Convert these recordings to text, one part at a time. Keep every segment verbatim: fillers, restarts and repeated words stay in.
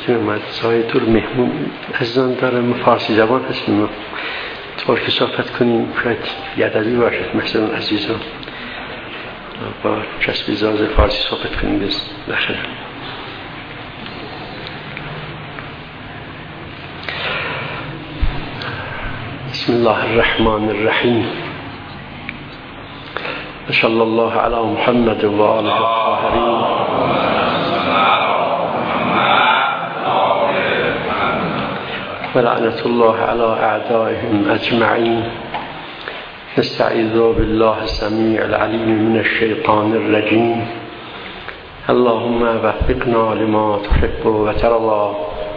نمیتونه اومد سایه طور مهمون عزیزان دارم فارسی زبان هستیم طور که صحبت کنیم شاید یدوی باشد مثلا عزیزان با چسب ازاز فارسی صحبت کنیم بخیر. بسم الله الرحمن الرحیم صلی الله علی محمد و آله الطاهرین. ولعنة الله على أعدائهم أجمعين. نستعيذ بالله السميع العليم من الشيطان الرجيم. اللهم وفقنا لما تحب وترضى.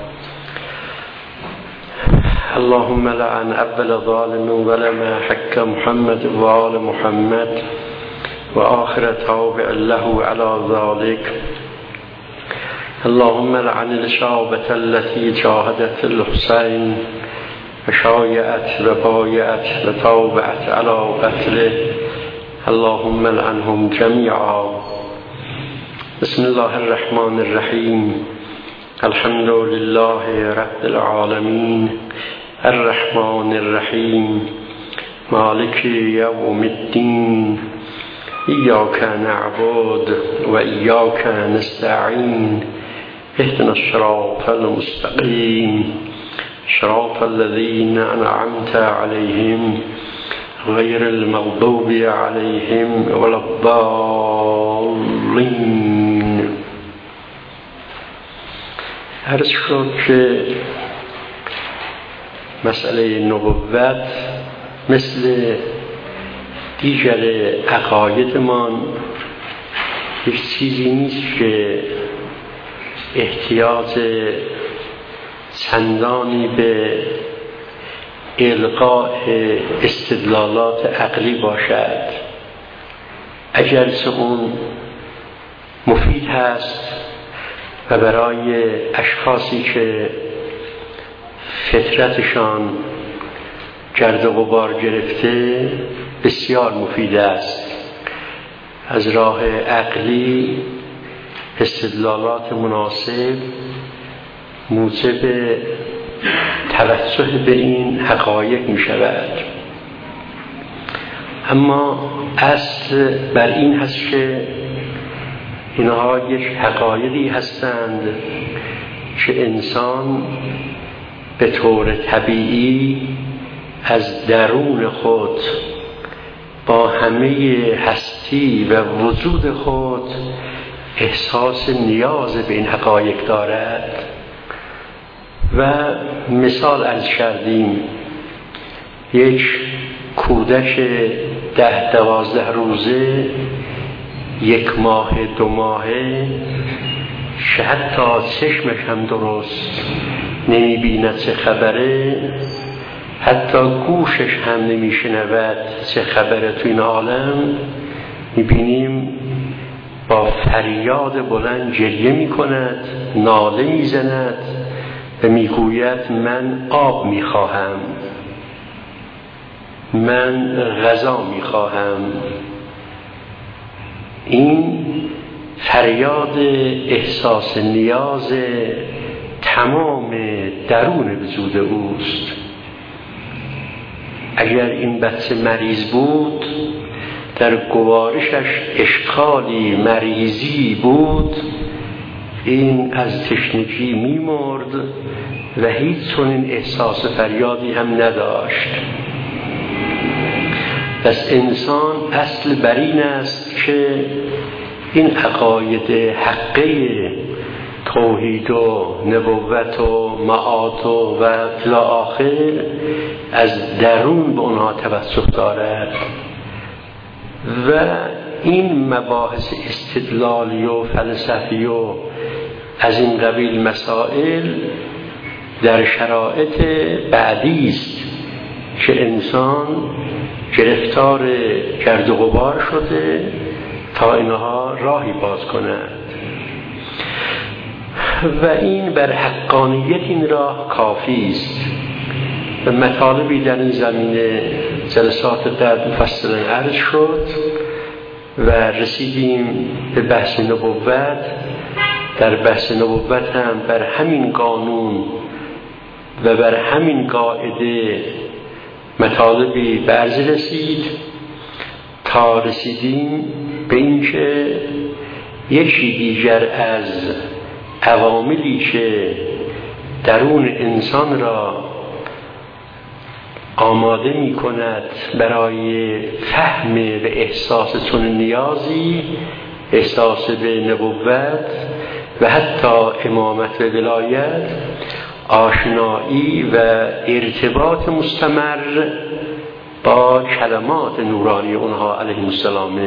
اللهم لعن أول ظالم ولما حق محمد وآل محمد وآخر تابع له على ذلك. اللهم لعن الشعوبة التي جاهدت الحسين وشايعت وبايعت وتوبعت على قتله. اللهم لعنهم جميعا. بسم الله الرحمن الرحيم. الحمد لله رب العالمين الرحمن الرحيم مالك يوم الدين. إياك نعبد وإياك نستعين. اهدنا الصراط المستقيم صراط الذين أنعمت عليهم غير المغضوب عليهم ولا الضالين. عرض شد که مسئله نبوت مثل دیگر عقایدمان یک چیزی نیست که احتیاج چندانی به القاء استدلالات عقلی باشد. اگرچه اون مفید هست و برای اشخاصی که فطرتشان گرد و غبار گرفته بسیار مفید است. از راه عقلی استدلالات مناسب موجب توجه به این حقایق می شود. اما اصل بر این هست که اینها یک حقایقی هستند که انسان به طور طبیعی از درون خود با همه هستی و وجود خود احساس نیاز به این حقایق دارد. و مثال عرض کردیم یک کودک ده دوازده روزه یک ماه دو ماهه که حتی چشمش هم درست نمی بیند چه خبره، حتی گوشش هم نمی شنود چه خبره تو این عالم، می بینیم با فریاد بلند گریه می کند، ناله می زند و می گوید من آب می خواهم، من غذا می خواهم. این فریاد احساس نیاز تمام درون وجود اوست. اگر این بچه مریض بود، در گوارشش اشکالی مریضی بود، این از تشنگی می‌مرد و هیچ چنین احساس فریادی هم نداشت. پس انسان اصل بر این است که این عقاید حقه توحید و نبوت و معاد و الی آخر از درون به اونها توسط دارد و این مباحث استدلالی و فلسفی و از این قبیل مسائل در شرایط بعدی است که انسان گرفتار گرد و غبار شده تا اینها راهی باز کند و این بر حقانیت این راه کافی است. و مطالبی در این زمینه جلسات قبل مفصلا عرض شد و رسیدیم به بحث نبوت در بحث نبوت هم بر همین قانون و بر همین قاعده مطالبی برز رسید تا رسیدیم به این که یکی دیگر از عواملی که درون انسان را آماده می کند برای فهم و احساس چون نیازی، احساس به نبوت و حتی امامت و ولایت، آشنایی و ارتباط مستمر با کلمات نورانی اونها علیهم السلام.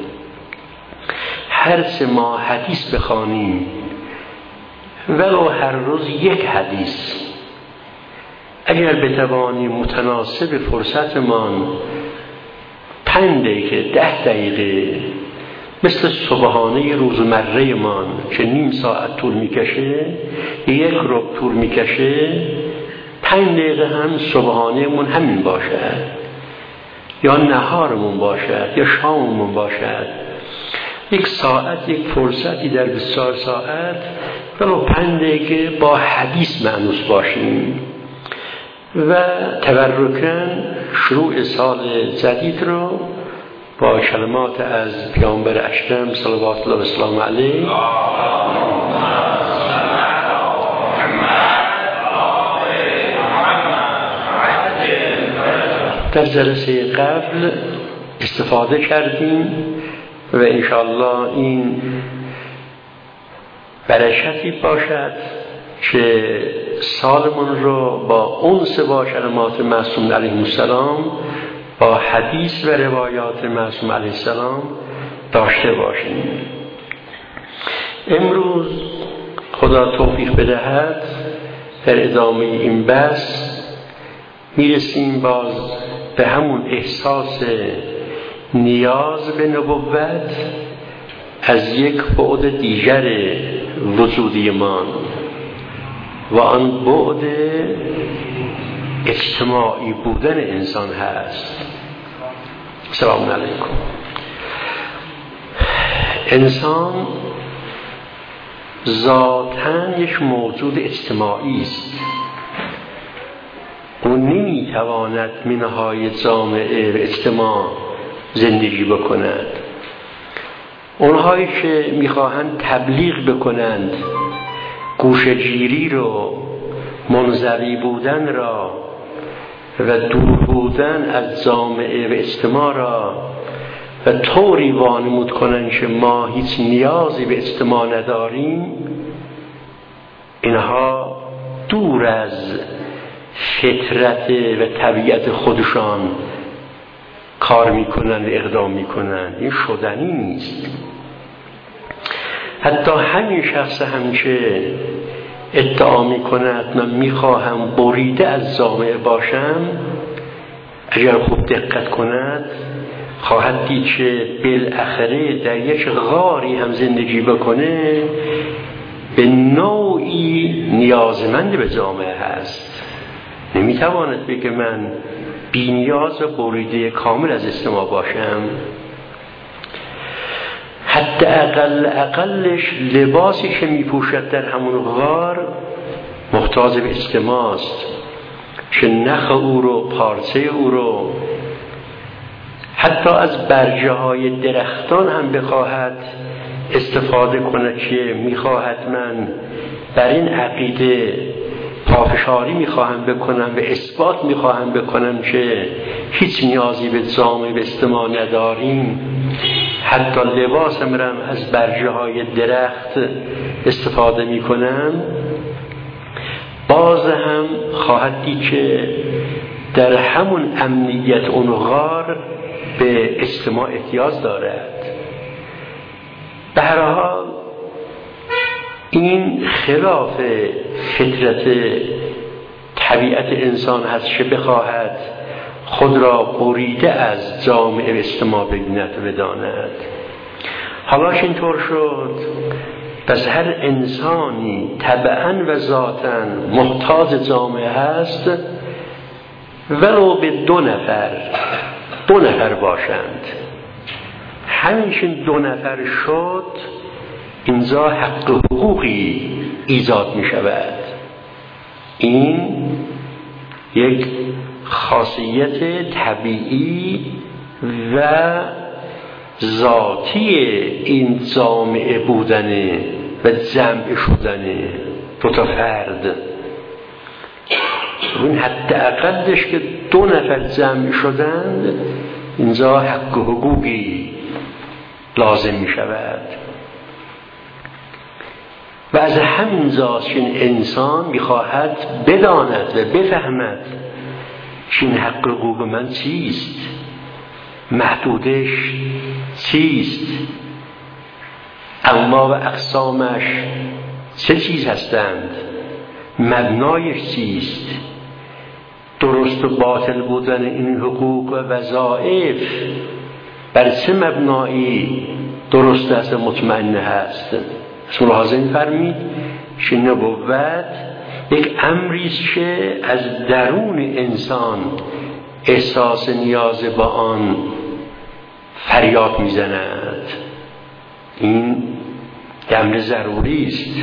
هر سه ما حدیث بخوانیم ولو هر روز یک حدیث، اگر بتوانیم متناسب فرصتمان پنج دقیقه ده دقیقه مثل صبحانه روزمره من که نیم ساعت طول میکشه، یک ربع طول میکشه، پنج دقیقه هم صبحانه من همین باشد یا نهارمون باشد یا شاممون باشد، یک ساعت یک فرصتی در بسیار ساعت ولو پنج دقیقه با حدیث مانوس باشیم و تبرکاً شروع سال جدید رو با کلمات از پیامبر اکرم صلوات الله و سلام علیه در جلسه قبل استفاده کردیم و انشاءالله این برکتی باشد که سالمون رو با انس با کلمات معصوم علیه السلام، با حدیث و روایات معصوم علیه السلام داشته باشیم. امروز خدا توفیق بدهد در ادامه این بحث میرسیم باز به همون احساس نیاز به نبوت از یک بعد دیگر وجودی ما و آن بعد اجتماعی بودن انسان هست. سلام علیکم. انسان ذاتاً یک موجود اجتماعی است. او نمیتواند منهای جامعه و اجتماع زندگی بکند. اونهایی که میخواهند تبلیغ بکنند گوشه‌گیری رو، منزوی بودن را و دور بودن از جامعه و اجتماع را و طوری وانمود کنند که ما هیچ نیازی به اجتماع نداریم، اینها دور از فطرت و طبیعت خودشان کار میکنن و اقدام میکنن. این شدنی نیست. حتی همین شخص هم که ادعا میکند من میخواهم بریده از جامعه باشم، اگر خوب دقت کند خواهد دید که بالاخره در یک غاری هم زندگی بکنه به نوعی نیازمند به جامعه هست. نمیتواند بگه من بی نیاز و بریده کامل از اجتماع باشم. حتی اقل اقلش لباسی که میپوشد در همون غار محتاج به اجتماع است که نخ او رو، پارچه او رو، حتی از برجه های درختان هم بخواهد استفاده کنه که میخواهد من بر این عقیده پافشاری میخواهم بکنم و اثبات میخواهم بکنم که هیچ نیازی به جامعه به اجتماع نداریم، حتی لباسم را از برجه های درخت استفاده میکنم، باز هم خواهد دید که در همون امنیت اون غار به اجتماع احتیاج دارد. به هر حال این خلاف فطرت طبیعت انسان هست که بخواهد خود را بریده از جامعه و اجتماع ببیند و بداند. حالا که اینطور شد، پس هر انسانی طبعاً و ذاتاً محتاج جامعه هست، ولو به دو نفر دو نفر باشند. همین دو نفر شد اینجا حق حقوقی ایجاد می شود. این یک خاصیت طبیعی و ذاتی این جامعه بودنه و جمع شدنه دو تا فرد. این حداقلش که دو نفر جمع شدند اینجا حق و حقوقی لازم می شود. و از همین جاست که انسان میخواهد بداند و بفهمد که این حق و حقوق من چیست، محدودش چیست، انواع و اقسامش چه چیز هستند، مبنایش چیست، درست و باطل بودن این حقوق و وظایف بر چه مبنایی درست است و مطمئن هست. ملاحظه می‌فرمایید که نبوت یک امری است که از درون انسان احساس نیاز با آن فریاد میزند. این امر ضروری است.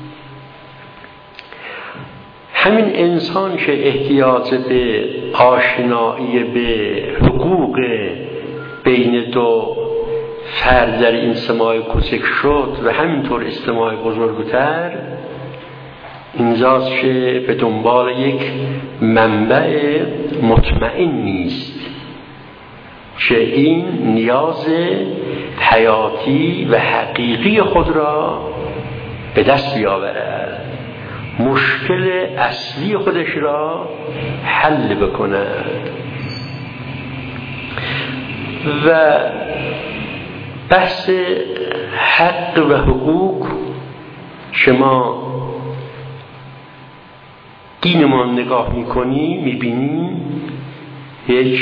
همین انسان که احتیاج به آشنایی به حقوق بین دو فرد در این سماع کوچک شد و همینطور اجتماع بزرگتر، اینجاست که به دنبال یک منبع مطمئن نیست که این نیاز حیاتی و حقیقی خود را به دست بیاورد، مشکل اصلی خودش را حل بکند. و بحث حق و حقوق شما دینمان نگاه میکنی میبینی یک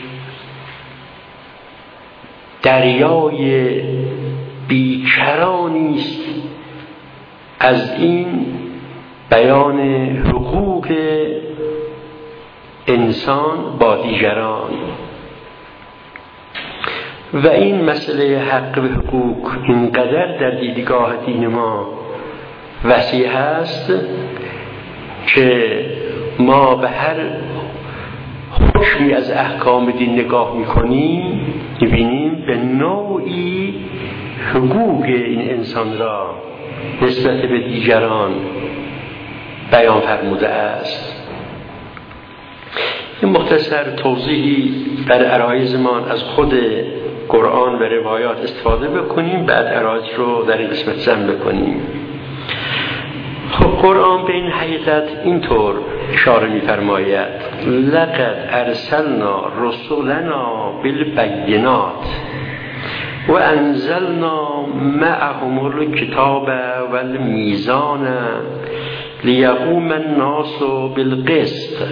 دریای بیکرانی است از این بیان حقوق انسان با دیگران. و این مسئله حق و حقوق اینقدر در دیدگاه دین ما وسیع است که ما به هر حکمی از احکام دین نگاه میکنیم میبینیم به نوعی حقوق این انسان را نسبت به دیگران بیان فرموده است. این مختصر توضیحی در عرایزمان از خود قرآن و روایات استفاده بکنیم، بعد عرایز رو در این قسمت جمع بکنیم. خب قرآن به این حقیقت اینطور اشاره می‌فرماید: لقد ارسلنا رسولنا بالبینات و انزلنا معهم الکتاب والمیزان لیقوم الناس بالقسط.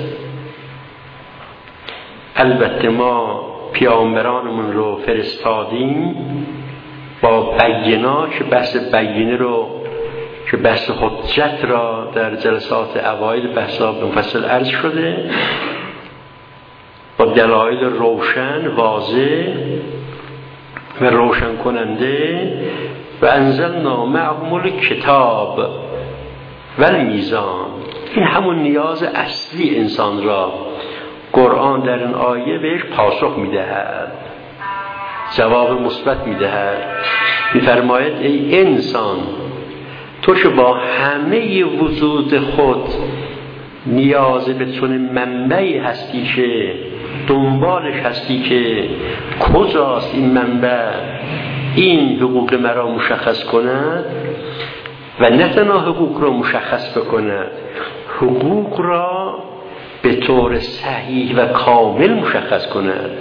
البته ما پیامبرانمون رو فرستادیم با بینات، که بحث بینه رو که بحث حجت را در جلسات اوایل بحثا مفصل عرض شده، با دلایل روشن واضح و روشن کننده. و انزلنا معهم الکتاب و المیزان. این همون نیاز اصلی انسان را قرآن در این آیه بهش پاسخ میدهد، جواب مثبت میدهد. میفرماید ای انسان، تو که با همه وجود خود نیاز به چون منبعی هستی که دنبالش هستی که کجاست این منبع این حقوق مرا مشخص کند و نه تنها حقوق را مشخص بکند، حقوق را به طور صحیح و کامل مشخص کند.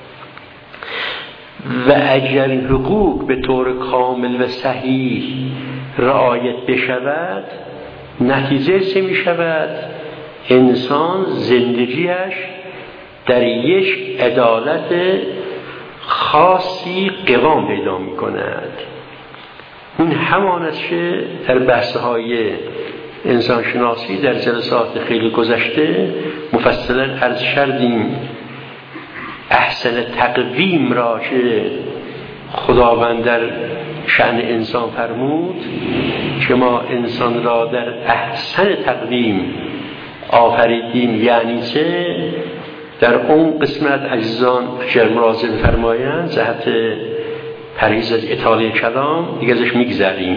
و اگر این حقوق به طور کامل و صحیح رعایت بشود، نتیجه چه می شود؟ انسان زندگیش در یک عدالت خاصی قوام پیدا می کند. این همان است که در بحث‌های انسان شناسی در جلسات خیلی گذشته مفصلا عرض کردیم. احسن تقویم را که خداوند در شأن انسان فرمود که ما انسان را در احسن تقویم آفریدیم. یعنی چه؟ در اون قسمت عزیزان اگر مراجعه فرمایند جهت پرهیز از اطاله کلام دیگه ازش میگذریم.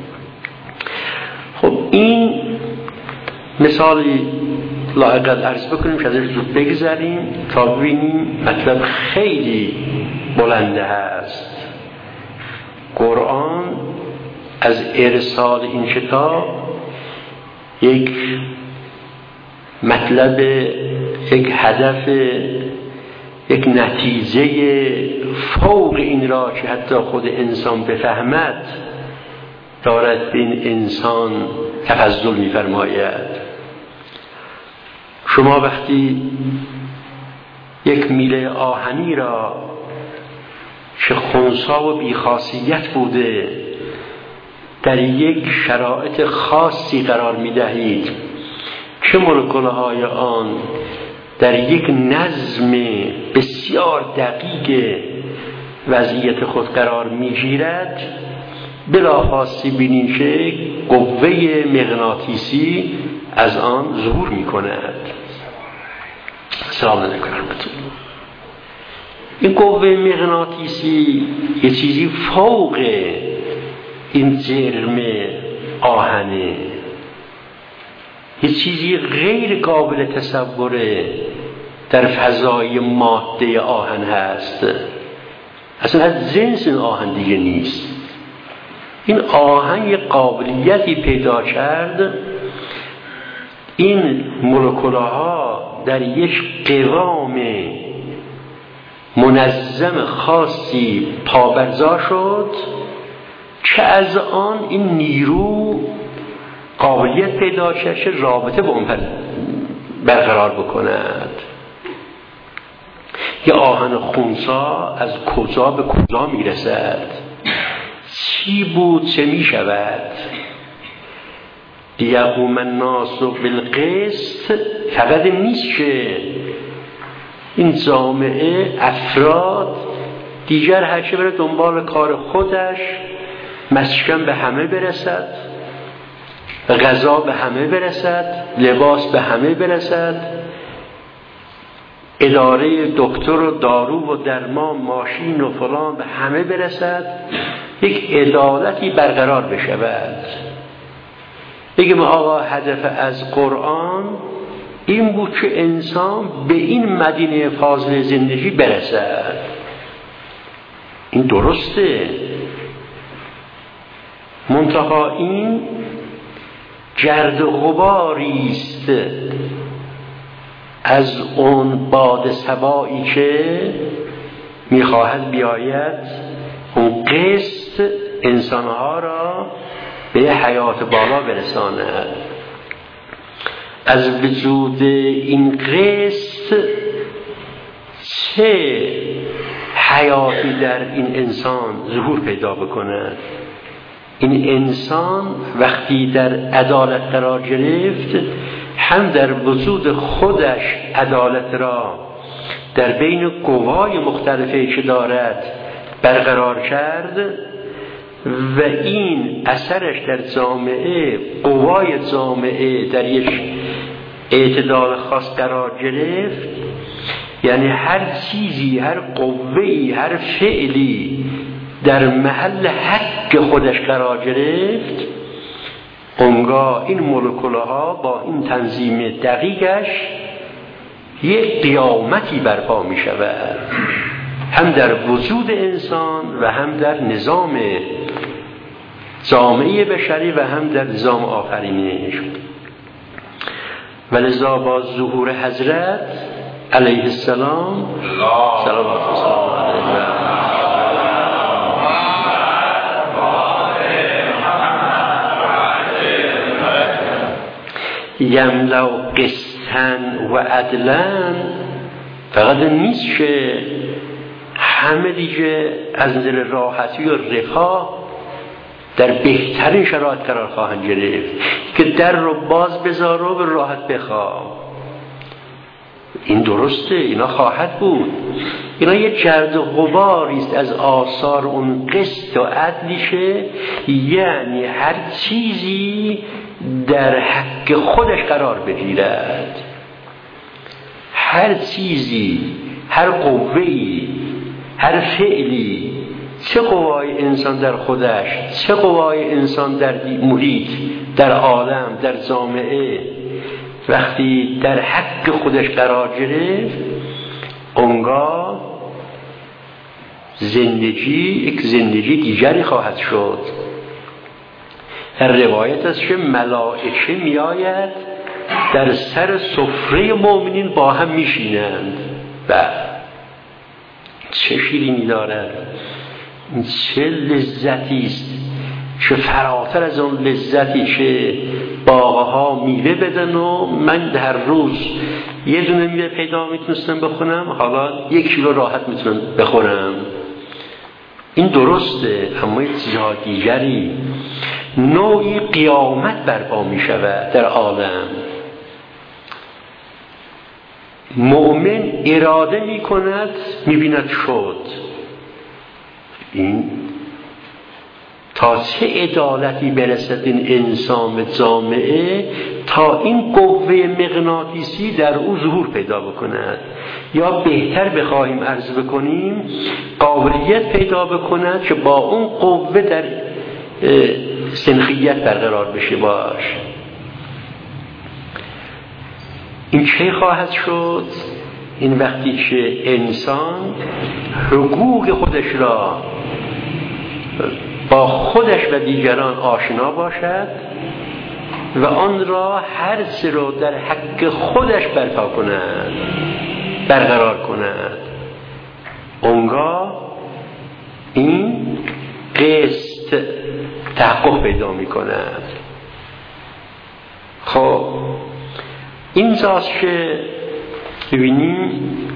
خب این مثالی لااقل عرض بکنیم که ازش زود بگذریم تا ببینیم مطلب خیلی بلنده هست. قرآن از ارسال این کتاب یک مطلب، یک هدف، یک نتیجه فوق این را که حتی خود انسان بفهمد دارد به این انسان تفضل می‌فرماید. شما وقتی یک میله آهنی را که خنثی و بیخاصیت بوده در یک شرایط خاصی قرار می‌دهید که مولکول‌های آن در یک نظم بسیار دقیق وضعیت خود قرار می‌گیرد، بلافاصله ببینید که قوه مغناطیسی از آن ظهور می‌کند. سلام علیکم رحمت الله. این قوه مغناطیسی یه چیزی فوق این جرم آهنه، یه چیزی غیر قابل تصوره در فضای ماده آهن هست. اصلا از جنس این آهن دیگه نیست. این آهن یه قابلیتی پیدا کرد این مولکول‌ها در یک قوام منظم خاصی پابرجا شد که از آن این نیرو قابلیت پیدا کرد رابطه با اون برقرار بکند. یه آهن خنثی از کجا به کجا میرسد، چی بود چه میشود. لیقوم الناس بالقسط فقط نیست که این جامعه افراد دیگر هرچه بره دنبال کار خودش، مسکن به همه برسد، غذا به همه برسد، لباس به همه برسد، اداره دکتر و دارو و درمان، ماشین و فلان به همه برسد، یک عدالتی برقرار بشود. بگیم آقا هدف از قرآن این بود که انسان به این مدینه فاضل زندگی برسد. این درسته، منتها این گرد و غباری است از اون باد صبایی که میخواهد بیاید اون قسط انسانها را به حیات بالا برساند. از وجود این قسط چه حیاتی در این انسان ظهور پیدا بکند. این انسان وقتی در عدالت قرار گرفت، هم در وجود خودش عدالت را در بین قوای مختلفی که دارد برقرار کرد و این اثرش در جامعه، قوای جامعه در یک اعتدال خاص قرار گرفت. یعنی هر چیزی، هر قوه‌ای، هر فعلی در محل حق خودش قرار گرفت، اونگاه این مولکول‌ها با این تنظیم دقیقش یک قیامتی برپا می شود، هم در وجود انسان و هم در نظام جامعه بشری و هم در نظام آفرینش. ولذا با ظهور حضرت علیه السلام صلوات و سلام علیه یملو قسطن و عدلن، فقط نیست که همه دیگه از نظر راحتی و رفاه در بهترین شرایط قرار خواهند گرفت که در رو باز بذار و به راحت بخواه. این درسته، اینا خواهد بود. اینا یه جرد و غباری است از آثار اون قسط و عدلشه، یعنی هر چیزی در حق خودش قرار بگیرد، هر چیزی، هر قوه‌ای، هر فعلی، چه قوای انسان در خودش، چه قوای انسان در محیط، در عالم، در جامعه، وقتی در حق خودش قرار گرفت، اونگاه زندگی یک زندگی دیگری خواهد شد. در روایت است که ملائکه می آید در سر سفره مؤمنین با هم می شینند و چه شیرینی دارد، چه لذتی است، چه فراتر از اون لذتی که باغها میوه بدن و من در روز یه دونه میوه پیدا میتونستم بخونم، حالا یک کیلو راحت میتونم بخورم. این درسته، اما یه چیزها دیگری، نوعی قیامت برپا میشود در عالم. مؤمن اراده میکند، میبیند شد. این تا چه عدالتی برسد این انسان به جامعه تا این قوه مغناطیسی در او ظهور پیدا بکند، یا بهتر بخواهیم عرض بکنیم قابلیت پیدا بکند که با اون قوه در سنخیت برقرار بشه باش. این چه خواهد شد؟ این وقتی که انسان حقوق خودش را با خودش و دیگران آشنا باشد و آن را هر سه رو در حق خودش برپا کند، برقرار کند، اونگاه این قسط تحقق پیدا می کند. خب اینجاست که ببینیم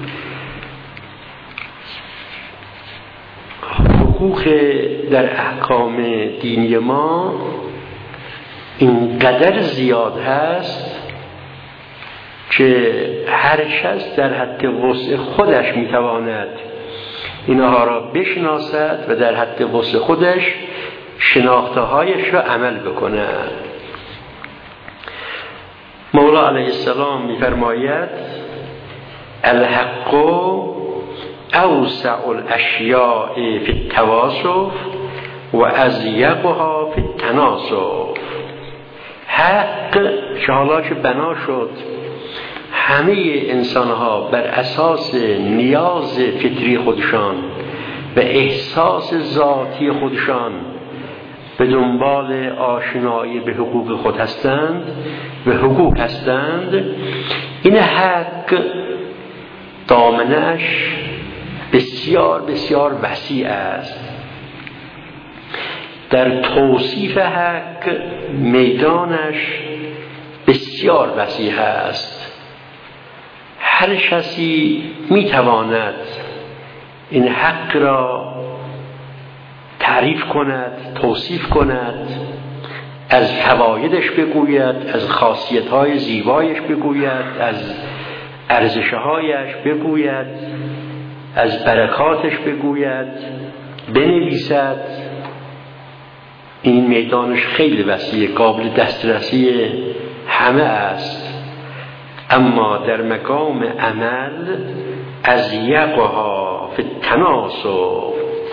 حقوق در احکام دینی ما اینقدر زیاد هست که هر کس در حد وسع خودش میتواند اینها را بشناسد و در حد وسع خودش شناخته‌هایش را عمل بکند. مولا علیه السلام می‌فرماید الحق اوسع الاشیاء فی التواصف و اضیقها فی التناسف. حق که حالا که بنا شد همه انسانها بر اساس نیاز فطری خودشان و احساس ذاتی خودشان به دنبال آشنایی به حقوق خود هستند و حقوق هستند، این حق دامنش بسیار بسیار وسیع است. در توصیف حق میدانش بسیار وسیع است. هر کسی میتواند این حق را تعریف کند، توصیف کند، از فوایدش بگوید، از خاصیت‌های زیبایش بگوید، از ارزش‌هایش بگوید، از برکاتش بگوید، بنویسد. این میدانش خیلی وسیع، قابل دسترسی همه است. اما در مقام عمل از یقها فی التناسف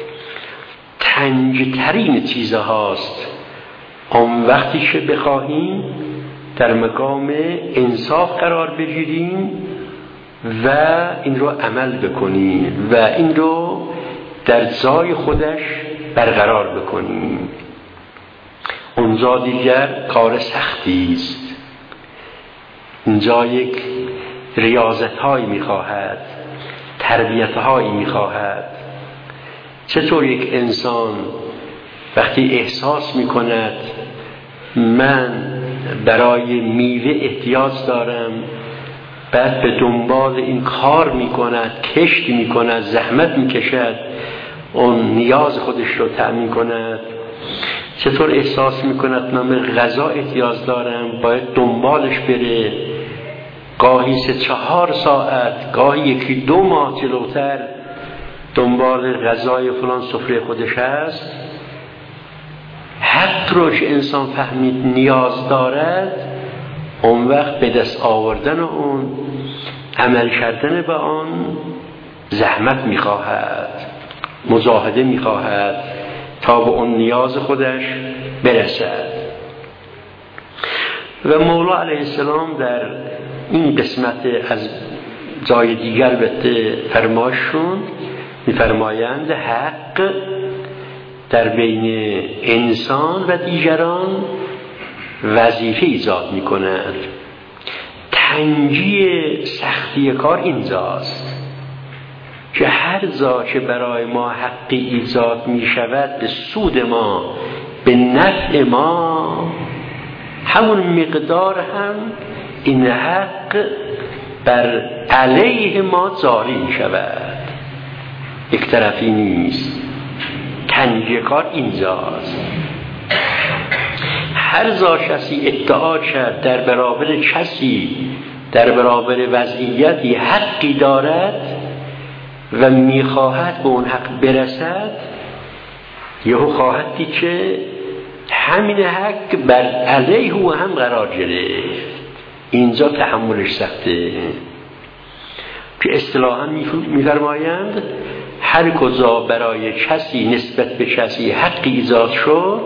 تنگترین چیزهاست. اون وقتی که بخواهیم در مقام انصاف قرار بگیریم و این رو عمل بکنیم و این رو در جای خودش برقرار بکنیم، اونجا دیگر کار سختی است. اینجا یک ریاضت هایی میخواهد، تربیت هایی میخواهد. چطور یک انسان وقتی احساس میکند من برای میوه احتیاج دارم، بعد به دنبال این کار میکند، کشت میکند، زحمت میکشد اون نیاز خودش رو تأمین کند. چطور احساس میکند من به غذا احتیاج دارم، باید دنبالش بره، گاهی سه چهار ساعت، گاهی یکی دو ماه جلوتر دنبال غذای فلان سفره خودش هست، حق رو که انسان فهمید نیاز دارد، اون وقت به دست آوردن اون، عمل کردن به آن زحمت میخواهد، مجاهده میخواهد تا به اون نیاز خودش برسد. و مولا علیه السلام در این قسمت از جای دیگر به فرمایشون میفرمایند حق در بین انسان و دیگران وظیفه ایجاد میکند. تنگی سختی کار اینجاست که هر جا که برای ما حقی ایجاد می شود به سود ما، به نفع ما، همون مقدار هم این حق بر علیه ما جاری می شود، یک طرفی نیست. تنگی کار اینجاست. هر جا کسی ادعا کرد در برابر کسی، در برابر وضعیتی حقی دارد و میخواهد به اون حق برسد، یهو خواهد دید که همین حق بر علیه او هم قرار گرفت. اینجا تحملش سخته، که اصطلاحاً میفرمایند هر کجا برای کسی نسبت به کسی حقی ایجاد شد،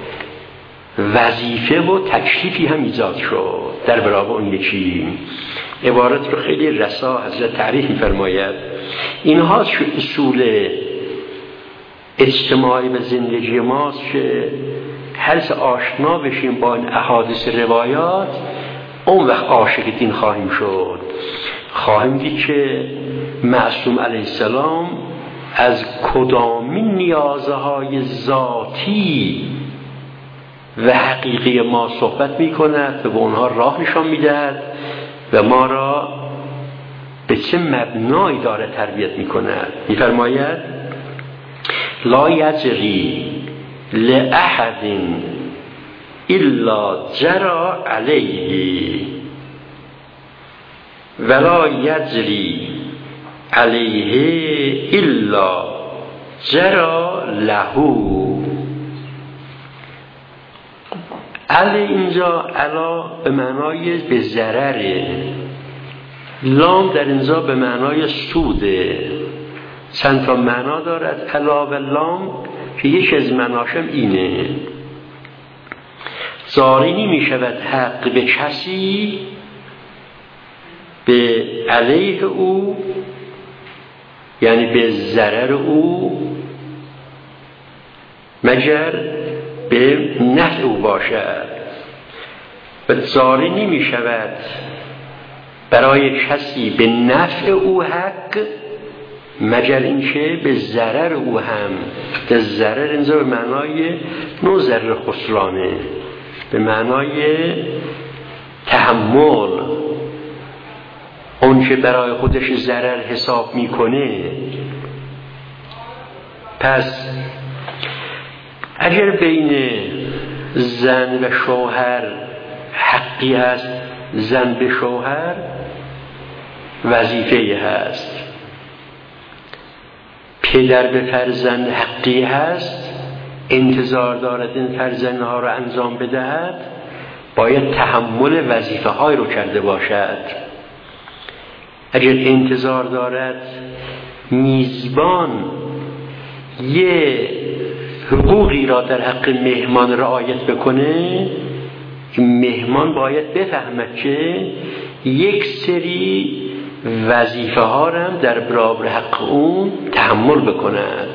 وظیفه و تکلیفی هم ایجاد شد در برابر اون یکی. عبارت رو خیلی رسا حضرت تعریف می‌فرماید. اینها اصول اجتماعی و زندگی ماست که هر چه آشنا بشیم با این احادیث روایات، اون وقت عاشق دین خواهیم شد. خواهیم دید که معصوم علیه السلام از کدامین نیازهای ذاتی و حقیقی ما صحبت می کند و به اونها راه نشان می دهد و ما را به چه مبنایی داره تربیت می کند. می فرماید لا یجری لأحد الا جرى علیه ولا یجری علیه الا جرى له. علی اینجا علا به معنای به ضرره، لام در اینجا به معنای سوده. چند تا معنا دارد علا و لام که یک از معناشم اینه. جاری نمی شود حق به کسی به علیه او، یعنی به ضرر او، مگر به نفع او باشد. و جاری نمی شود برای کسی به نفع او حق مگر اینکه به ضرر او هم. در ضرر اینجا به معنای نوع ضرر خسرانه، به معنای تحمل، اون که برای خودش ضرر حساب میکنه. پس اگر بین زن و شوهر حقی هست، زن به شوهر وظیفه هست، پدر به فرزند حقی هست، انتظار دارد این فرزندها را انجام بدهد، باید تحمل وظیفه های رو کرده باشد. اگر انتظار دارد میزبان یه حقوقی را در حق مهمان رعایت بکنه، مهمان باید بفهمد که یک سری وظیفه ها را در برابر حق اون تحمل بکند.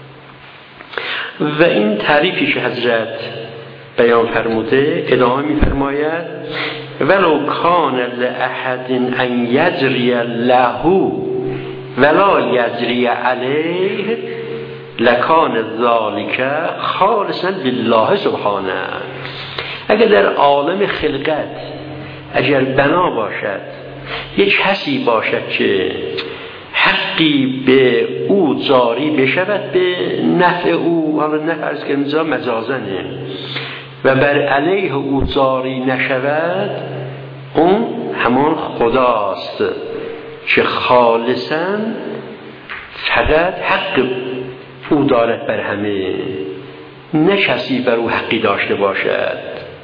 و این تعریفی که حضرت بیان فرموده ادامه می فرماید ولو کان لأحد ان یجری له ولا یجری علیه لکان ذالک خالصا لله سبحانه. اگر در عالم خلقت اگر بنا باشد یک کسی باشد که حقی به او جاری بشود به نفع او، حالا نه فرض که اینجا مجازنه، و بر علیه او جاری نشود، اون همان خداست که خالصاً فقط حق او دارد بر همه، نه کسی بر او حقی داشته باشد.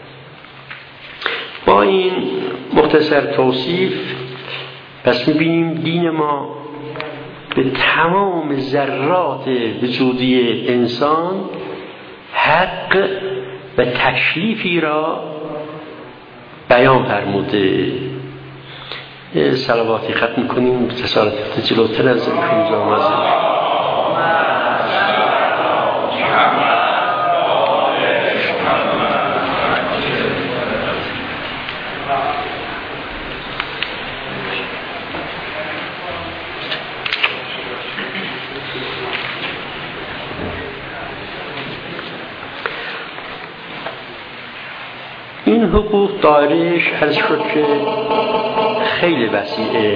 با این مختصر توصیف پس می‌بینیم دین ما به تمام ذرات وجودی انسان حق و تکلیفی را بیان فرموده. صلواتی ختم کنیم تصالت جلوتر از امروز آمازه. این حقوق دایره‌اش عرض شد که خیلی وسیعه،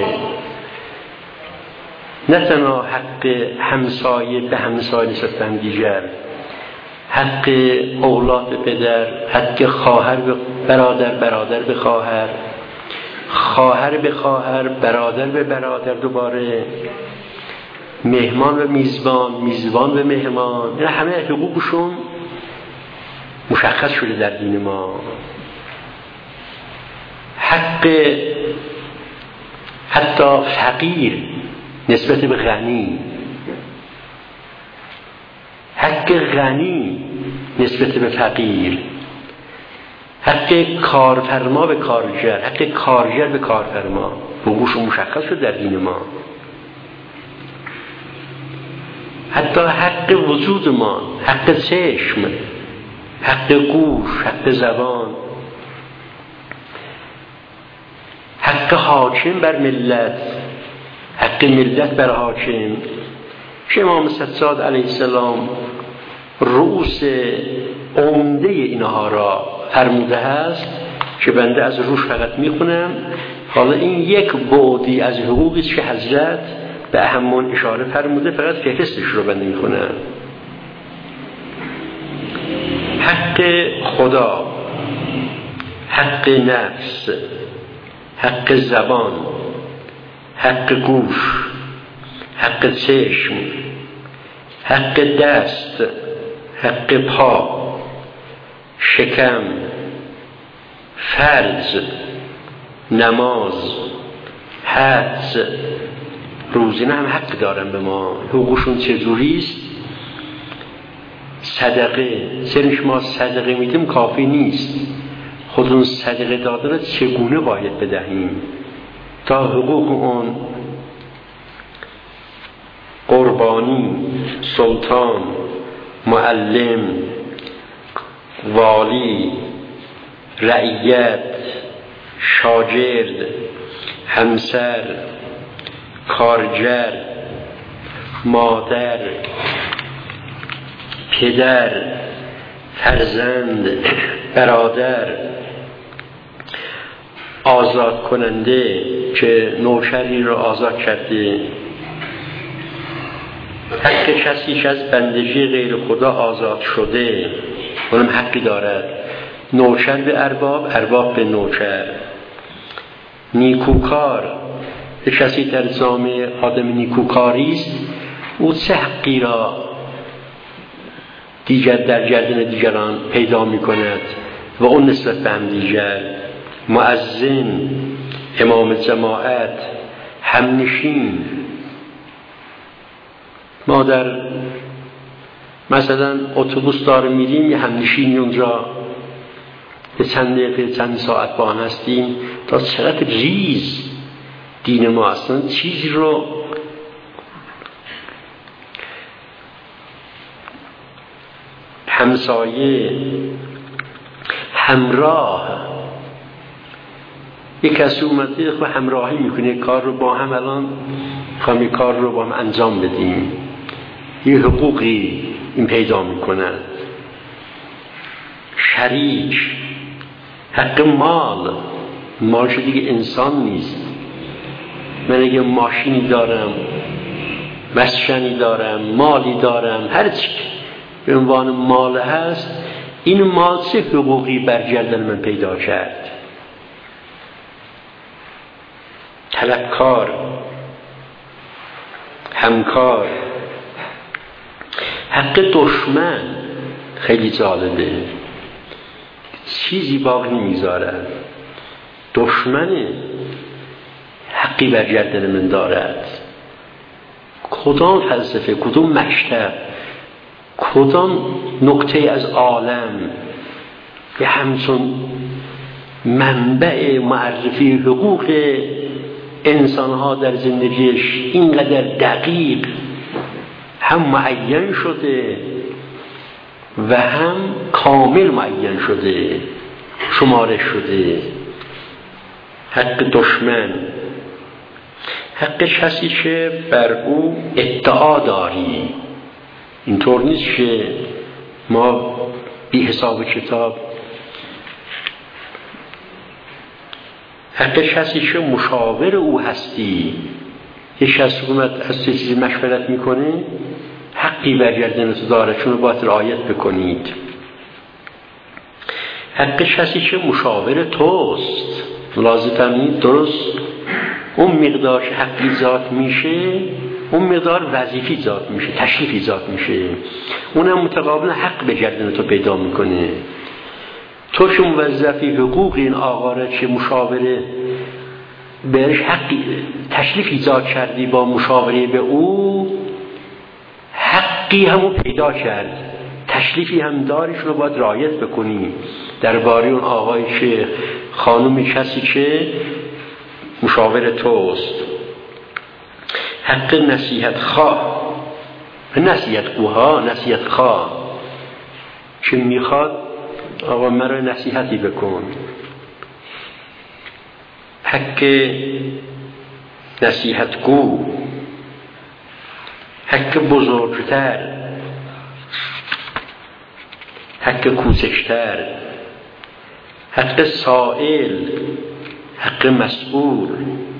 نه تنها حق همسایه به همسایه نسبت به دیگر، حق اولاد به پدر، حق خواهر به برادر، برادر به خواهر، خواهر به خواهر، برادر به برادر، دوباره مهمان به میزبان، میزبان به مهمان، این همه حقوقشون مشخص شده در دین ما. حق حتی فقیر نسبت به غنی، حق غنی نسبت به فقیر، حق کارفرما به کارگر، حق کارگر به کارفرما، حقوقشون مشخص شده در دین ما. حتی حق وجود ما، حق چشم، حق گوش، حق زبان، حق حاکم بر ملت، حق ملت بر حاکم که امام سجاد علیه السلام رؤوس عمده اینها را فرموده است که بنده از روش فقط میخونم. حالا این یک بعدی از حقوقی که حضرت به اهمون اشاره فرموده، فقط فهرستش رو بنده میخونم. حق خدا، حق نفس، حق زبان، حق گوش، حق چشم، حق دست، حق پا، شکم، فرض، نماز، حج، روزینه هم حق دارن به ما. حقوقشون چجوریست؟ صدقه، سرش ما صدقه میدیم کافی نیست، خودمون صدقه داده را چگونه باید بدهیم تا حقوق اون قربانی، سلطان، معلم، والی، رعیت، شاگرد، همسر، کارگر، مادر، پدر، فرزند، برادر، آزاد کننده که نوکری را آزاد کرده، حق کسی که از بندگی غیر خدا آزاد شده اونم حقی دارد، نوکر به ارباب، ارباب به نوکر، نیکوکار کسی در جامعه آدم نیکوکاری است، او چه حقی را دیگر در گردن دیگران پیدا می کند و اون نسبت به هم دیگر. مؤذن، امام جماعت، همنشین، ما در مثلا اتوبوس داره میریم یه همنشینی اونجا به چند دقیقه چند ساعت با هم هستیم، تا چقدر ریز دین ما اصلا چیزی رو همسایه، همراه، یک کسی اومده خب همراهی میکنه کار رو با هم، الان خواهیم کار رو با هم انجام بدیم، یه حقوقی این پیدا میکنند. شریک، حق مال، مال شو دیگه انسان نیست. من اگه ماشینی دارم، مسکنی دارم، مالی دارم، هر چی به عنوان مال هست، این مال چه حقوقی بر گردن من پیدا کرد؟ طلبکار، همکار. حق دشمن خیلی جالبه، چیزی باقی نمیذارن. دشمن حقی بر گردن من دارد. کدام فلسفه، کدام مکتب، کدام نقطه از عالم به همچون منبع معرفی حقوق انسانها در زندگیش اینقدر دقیق هم معین شده و هم کامل معین شده، شمارش شده. حق دشمن حق کسی که بر او ادعا داری. اینطور نیست که ما بی حساب کتاب. حق کسی که مشاور او هستی. یک شخص حکومت از چیزی مشورت میکنه، حقی برگردن تو داره، چون باید رعایت بکنید. حق کسی که مشاور توست، لازم فهمید درست اون مقدار که حق ایجاد میشه، اون مقدار وظیفه ایجاد میشه، تشریف ایجاد میشه، اونم متقابل حق به گردن تو پیدا میکنه. تو که موظفی حقوق این آقا را که مشاوره بهش حقی تشریف ایجاد کردی، با مشاوره به او حقی همو پیدا کرد، تشریفی هم داریش رو باید رعایت بکنی درباره اون آقای که خانومی کسی که مشاور توست. حق نصیحت خواه، نصیحت گوها، نصیحت خواه که میخواد آقا مرا نصیحتی بکن. حق نصیحت گو، حق بزرگتر، حق کوچکتر، حق سائل، حق مسئول،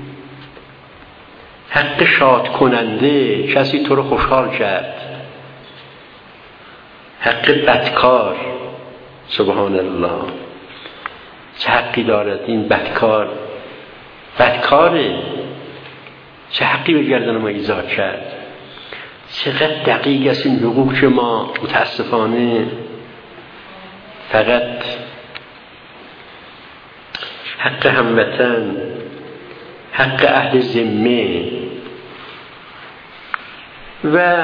حق شاد کننده، کسی تو رو خوشحال کرد، حق بدکار. سبحان الله، چه حقی دارد این بدکار؟ بدکاره، چه حقی به گردن ما ایجاد کرد؟ چقدر دقیق است این حقوق که ما متاسفانه فقط حق هموطن، حق اهل ذمه و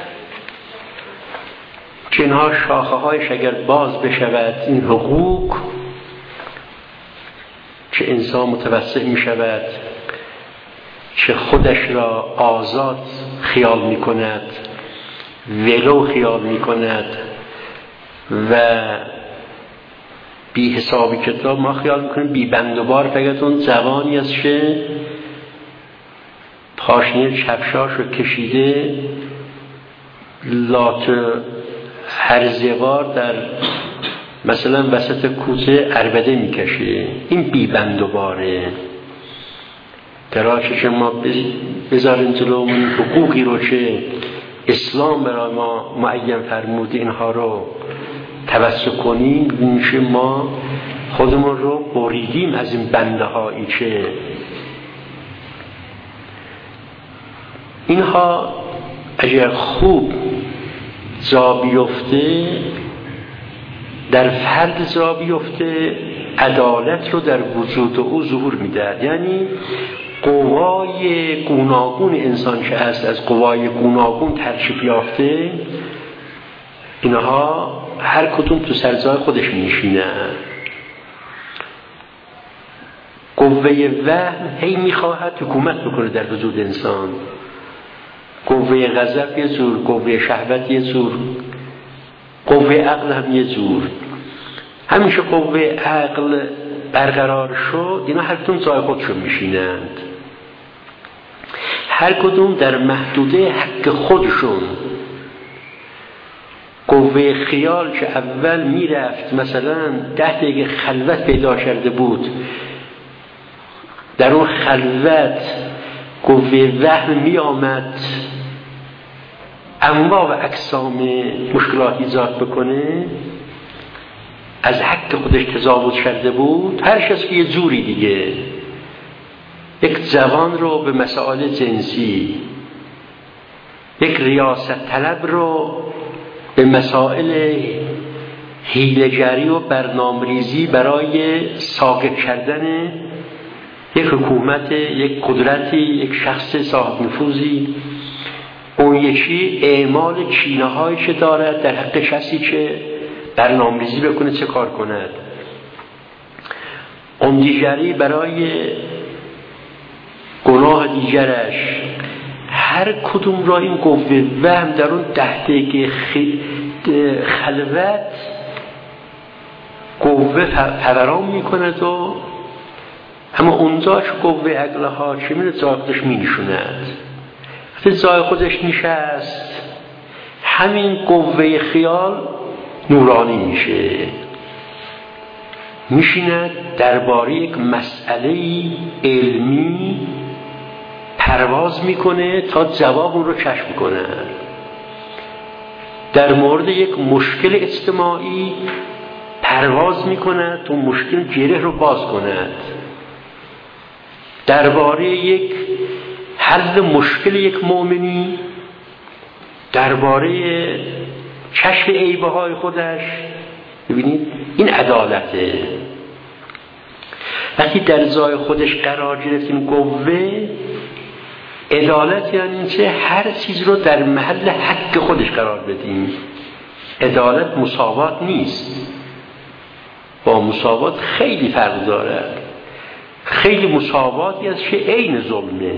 کنها شاخه هایش اگر باز بشود این حقوق، که انسان متوسع می شود که خودش را آزاد خیال می کند، ولو خیال می کند و بی حسابی کتاب ما خیال میکنیم بی بند و بار، فقط اون زبانی است که پاشنه چپشاش رو کشیده لات هرزوار در مثلا وسط کوچه عربده میکشه. این بی بند و باره. دراشه که ما بذاریم جلومون حقوقی رو که اسلام برای ما معین فرموده اینها رو توسط کنیم، اینکه ما خودمون رو بریدیم از این بنده هایی که اینها اگر خوب جا بیفته، در فرد جا بیفته، عدالت رو در وجود او ظهور میده. یعنی قوای گوناگون انسان که هست، از قوای گوناگون ترکیب یافته، اینها هر کدوم تو سرجای خودش میشینه. قوه وهم هی میخواهد حکومت بکنه در وجود انسان. قوه غضب یه جور، قوه شهوت یه جور، قوه عقل هم یه جور. همیشه قوه عقل برقرار شد، اینا هر کدوم جای خودشون میشینند، هر کدوم در محدوده حق خودشون. قوه خیال که اول میرفت مثلا ده دقیقه خلوت پیدا کرده بود، در اون خلوت قوه وهم می آمد انواع و اقسام مشکلات ایجاد بکنه، از حق خودش تجاوز کرده بود. هر کس که یه جوری دیگه یک جوان رو به مسائل جنسی، یک ریاست طلب رو به مسائل حیله‌گری و برنامه‌ریزی برای ساقط کردن یک حکومت، یک قدرتی، یک شخص صاحب نفوذی، اون یکی اعمال کینه‌هایی که دارد در حق کسی که برنامه‌ریزی بکنه چه کار کند، اون دیگری برای گناه دیگرش. هر کدوم را این قوه وهم در اون ده دقیقه خلوت قوه فوران میکند و اما اونجاش قوه عقل حاکمه جای خودش می نشوند. وقتی جای خودش نشست همین قوه خیال نورانی میشه، میشیند درباره یک مسئله علمی پرواز میکنه تا جواب اون رو کشف کنه. در مورد یک مشکل اجتماعی پرواز میکنه تا مشکل گره رو باز کند. درباره یک حل مشکل یک مؤمنی، درباره کشف عیب‌های خودش. ببینید این عدالته. وقتی در جای خودش قرار گرفتیم قوه، عدالت یعنی چه؟ هر چیز رو در محل حق خودش قرار بدیم. عدالت مساوات نیست، با مساوات خیلی فرق دارد. خیلی مساواتی است که عین ظلمه.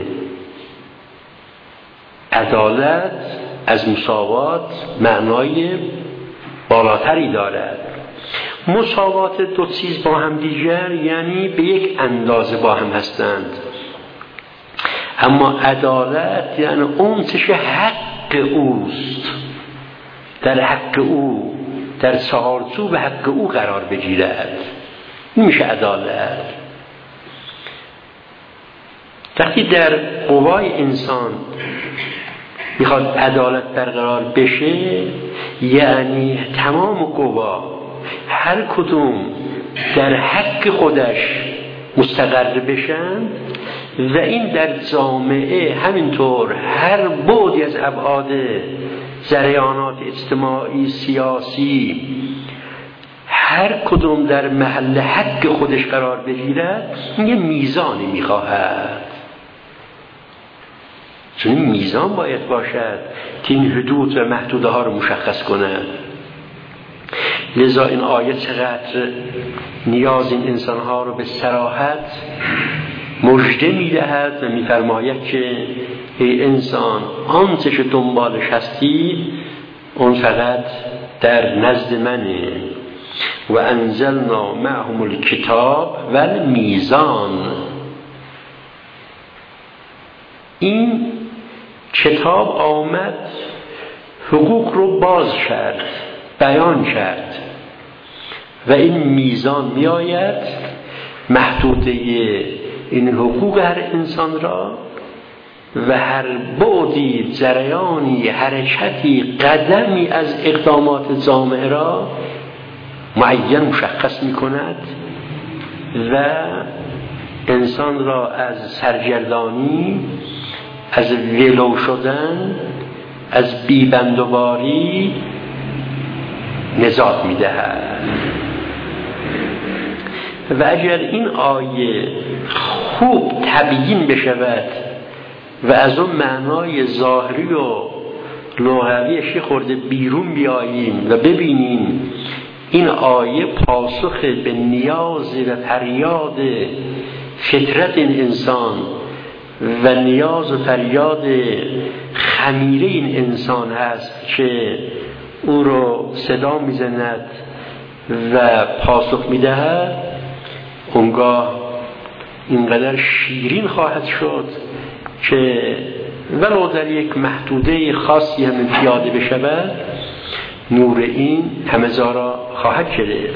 عدالت از مساوات معنای بالاتری دارد. مساوات دو چیز با هم دیگر یعنی به یک اندازه با هم هستند، اما عدالت یعنی اون چه حق اوست در حق او، در چارچوب حق او قرار بگیرد. این میشه عدالت. وقتی در قوای انسان میخواد عدالت برقرار بشه، یعنی تمام قوا هر کدوم در حق خودش مستقر بشن و این در جامعه همینطور هر بعدی از ابعاد جریانات اجتماعی، سیاسی، هر کدوم در محل حق خودش قرار بگیرد، یه میزانی میخواهد. چون این میزان باید باشد که این حدود و محدوده ها رو مشخص کند. لذا این آیه چقدر نیاز این انسان ها رو به صراحت مژده میدهد و میفرماید که ای انسان، آنچه که دنبالش هستی اون فقط در نزد منه. و انزلنا معهم الکتاب و المیزان. این کتاب آمد حقوق رو باز کرد، بیان کرد و این میزان می آید محدوده این حقوق هر انسان را و هر بعدی، جریانی، حرکتی، قدمی از اقدامات جامعه را معین مشخص می کند و انسان را از سرگردانی، از ولو شدن، از بیبندوباری نجات می دهد. و اگر این آیه خوب تبیین بشود و از اون معنای ظاهری و لغویش خورده بیرون بیاییم و ببینیم این آیه پاسخ به نیاز و فریاد فطرت این انسان و نیاز و فریاد خمیره این انسان هست که او رو صدا میزند و پاسخ میدهد، اونگاه اینقدر شیرین خواهد شد که ولو در یک محدوده خاصی هم پیاده بشود، نور این همه جا را خواهد گرفت.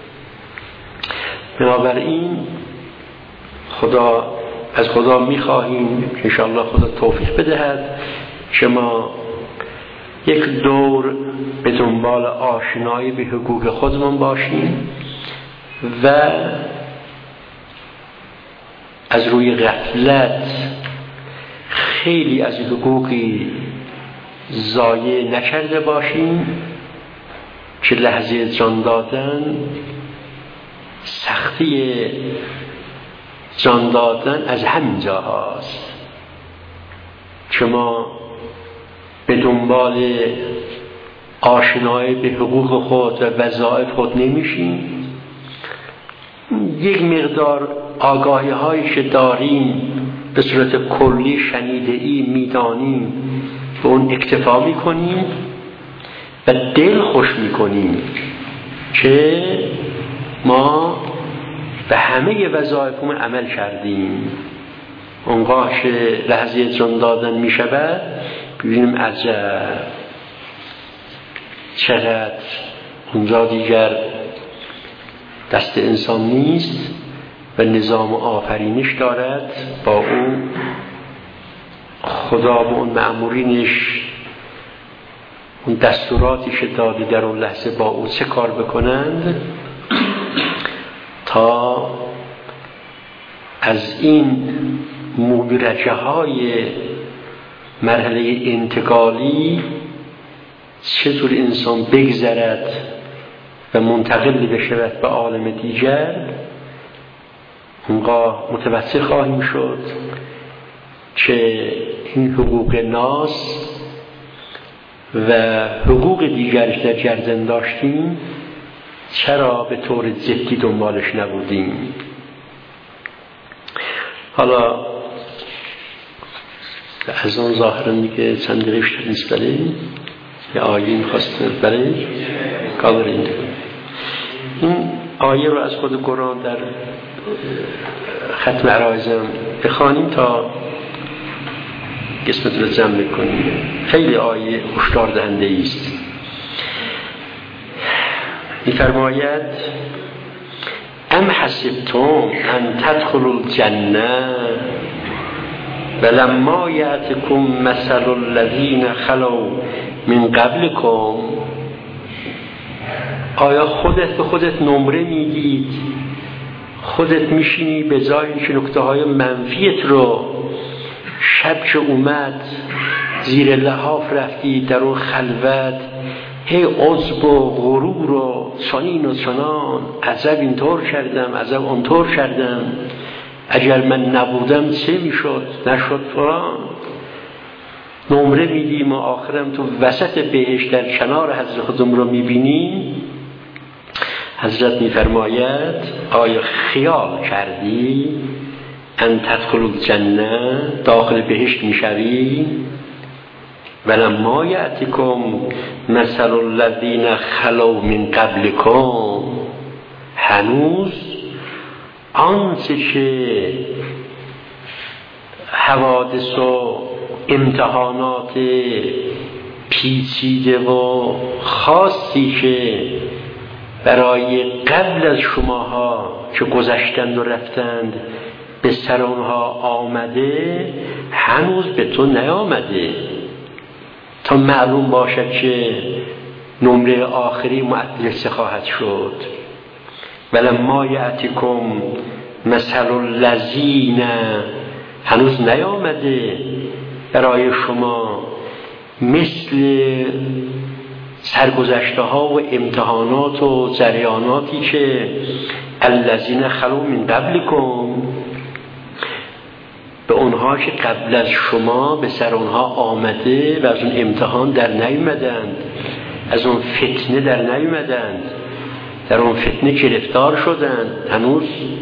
بنابراین خدا از خدا میخواهیم که انشاءالله خدا توفیق بدهد که ما یک دور به دنبال آشنایی به حقوق خودمون باشیم و از روی غفلت خیلی از حقوقی ضایع نکرده باشیم که لحظه جان دادن، سختی جان دادن از همین جا هاست که ما به دنبال آشنایی به حقوق خود و وظایف خود نمیشیم. یک مقدار آگاهی هایی که داریم به صورت کلی شنیده ای میدانیم، به اون اکتفا میکنیم و دل خوش میکنیم که ما به همه وظایفمون عمل کردیم. اونگاه که لحظه جان دادن میشود ببینیم عجب چقدر اونجا دیگر دست انسان نیست و نظام آفرینش دارد. با اون خدا به اون مأمورینش اون دستوراتی که داده در اون لحظه با اون چه کار بکنند تا از این مدرجه های مرحله انتقالی چطور انسان بگذرد و منتقل بشود به عالم دیگر. اونگاه متوسل خواهیم شد که این حقوق ناس و حقوق دیگرش در گردن داشتیم چرا به طور جدی دنبالش نبودیم. حالا از آن ظاهرا دیگه چند دقیقه بیشتر نیست، بله یه آیه میخواستن برای کامرین. این آیه رو از خود قرآن در ختم عرایزم بخوانیم تا قسمت رو جمع کنیم. خیلی آیه هشدار دهنده است. می‌فرماید ام حسبتم ان تدخلوا الجنه ولما یأتکم مثل الذین خلوا من قبلکم. آیا خودت به خودت نمره میدید؟ خودت میشینی به جای اینکه نکته های منفیت رو شب که اومد زیر لحاف رفتی در اون خلوت هی عجب و غرور و چنین و چنان، عجب اینطور کردم، عجب اونطور کردم، اگر من نبودم چه میشد، نشد فلان، نمره میدیم و آخرم تو وسط بهشت در کنار حضرت خودم رو میبینیم. حضرت میفرماید آیا خیال کردی ان تدخلوا الجنه، داخل بهشت میشوی؟ ولما یأتکم مثل الذین خلوا من قبلکم، هنوز آنچه که حوادث و امتحانات پیچیده و خاصی که برای قبل از شماها که گذشتند و رفتند به سر اونها آمده هنوز به تو نیامده، تا معلوم باشد که نمره آخری معدل چه خواهد شد. ولما یأتکم مثل الذین، هنوز نیامده برای شما مثل سرگذشته ها و امتحانات و جریاناتی که الذین خلو من قبلکم، به اونها که قبل از شما به سر اونها آمده و از اون امتحان در نیومدند، از اون فتنه در نیومدند، در اون فتنه گرفتار شدند. هنوز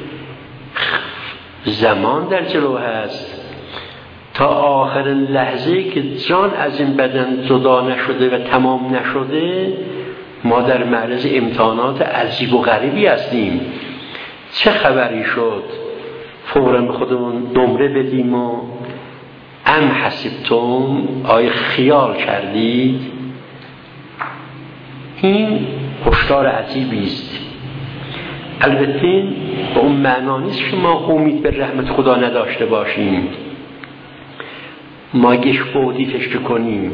زمان در جلو هست تا آخر لحظه که جان از این بدن جدا نشده و تمام نشده ما در معرض امتحانات عجیب و غریبی هستیم. چه خبری شد فوراً به خودمون نمره بدیم و ام حسبتم، آیا خیال کردید؟ این هشدار عجیبی است. البته این به اون معنا نیست که ما امید به رحمت خدا نداشته باشیم، ما گش بودی تشکر کنیم،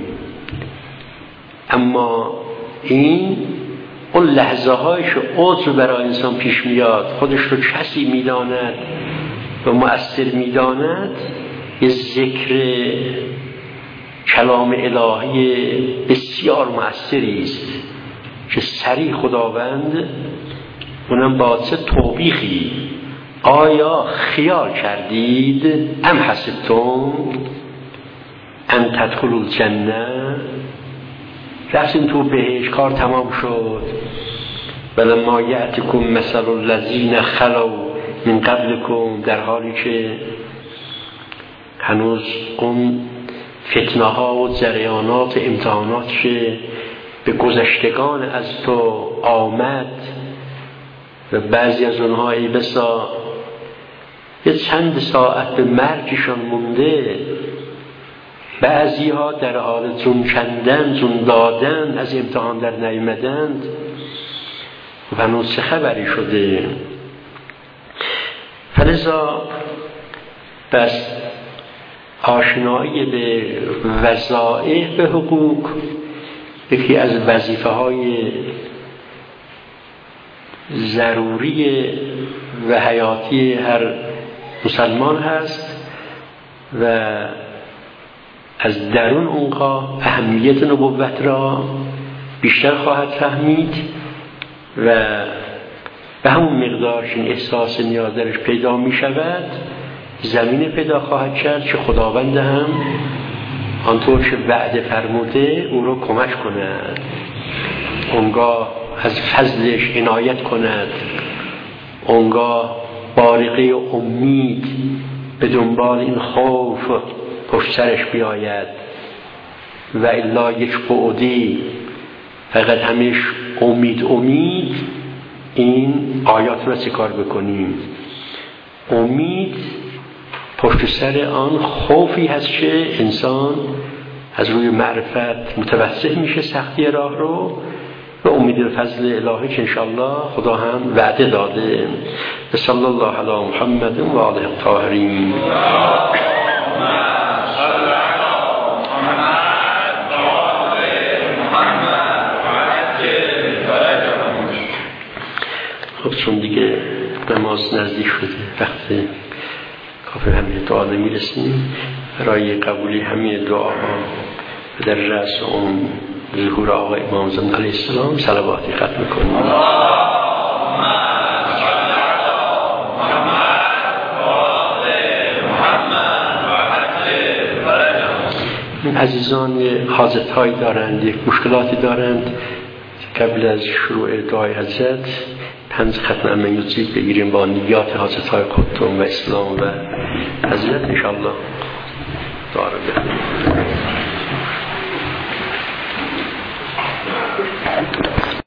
اما این اون لحظه هایش عذر برای انسان پیش میاد، خودش رو کسی میداند و مؤثر می‌داند یه ذکر کلام الهی بسیار مؤثری است که سریع خداوند اونم با چه توبیخی آیا خیال کردید ام حسبتم ان تدخلوا الجنه، رفتیم تو بهش کار تمام شد، ولما یأتکم مثل الذین خلوا من قبلکم، در حالی که هنوز اون فتنه ها و جریانات امتحانات که به گذشتگان از تو آمد و بعضی از اونها ای بسا یه چند ساعت به مرگشان مونده، بعضی ها در حال جون کندن جون دادن از امتحان در نیامدند و هنوز چه خبری شده. فلذا بس آشنایی به وظایف به حقوق یکی از وظیفه های ضروری و حیاتی هر مسلمان هست و از درون اونها اهمیت نبوت را بیشتر خواهد فهمید و به همون مقدار که احساس نیاز درش پیدا می شود زمین پیدا خواهد کرد که خداوند هم آنطور که وعده فرموده او رو کمک کند، اونگاه از فضلش عنایت کند، اونگاه بارقه امید به دنبال این خوف پشت سرش بیاید و الا یک بعدی فقط همیش امید امید. این آیات را چه کار بکنیم؟ امید پشت سر آن خوفی هست که انسان از روی معرفت متوسط میشه سختی راه رو و امید فضل الهی که انشاءالله خدا هم وعده داده. صلی الله علی محمد و آله الطاهرین. خب چون دیگه نماز نزدیک شده، وقت کافی همه دعا نمیرسیم، برای قبولی همه دعاها در رأس اون ظهور آقا امام زمان علیه السلام صلواتی ختم کنیم. این عزیزان حاجت هایی دارند، یک مشکلاتی دارند، قبل از شروع دعای حضرت پنج ختم امن یوزید بگیریم با نیات حاجت های خودتون و اسلام و حضرت انشاءالله دعا رو بخونیم.